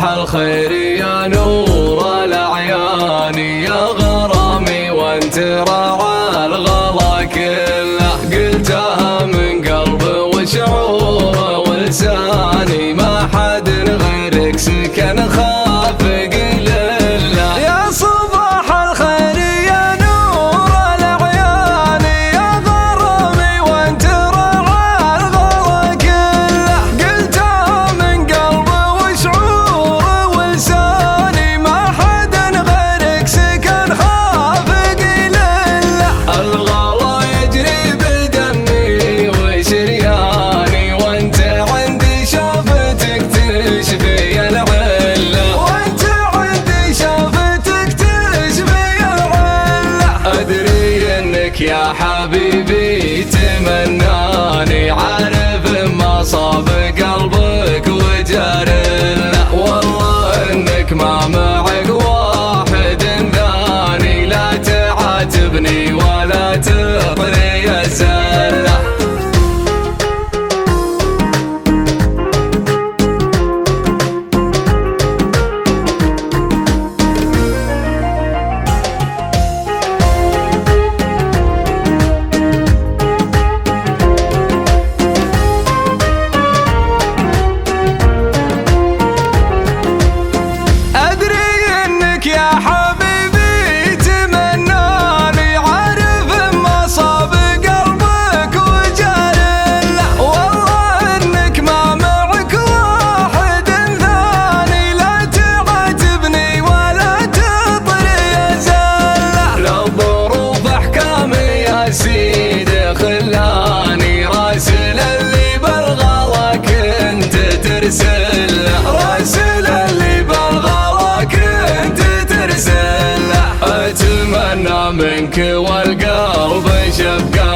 صباح الخير يا نور الأعيان يا غرامي وانت راعى الغلا كله، قلتها من قلب وشعور ولساني ما حد غيرك سكن خافق لله. يا صباح الخير يا نور الأعيان يا غرامي وانت راعى الغلا كله، قلتها من قلب وشعور ولساني ما حد غيرك سكن خافق لله. الغلا يجري بدمي وشرياني وانت عندي شافتك تشفي العله، وانت عندي شافتك تشفي العله. ادري انك يا حبيبي تمناني، عارف ما صاب قلبك وجرله، والله انك ما معك واحد ثاني، لا تعاتبني ولا تطري الزله. يا حبيبي تمناني، عارف ما صاب قلبك وجرله، والله انك ما معك واحد ثاني، لا تعاتبني ولا تطري زله. للظروف احكامي يا سيدي خلاني راسل اللي بالغلا كنت ترسله، راسل اللي بالغلا كنت ترسله. اتمنى منك والقلب شفقة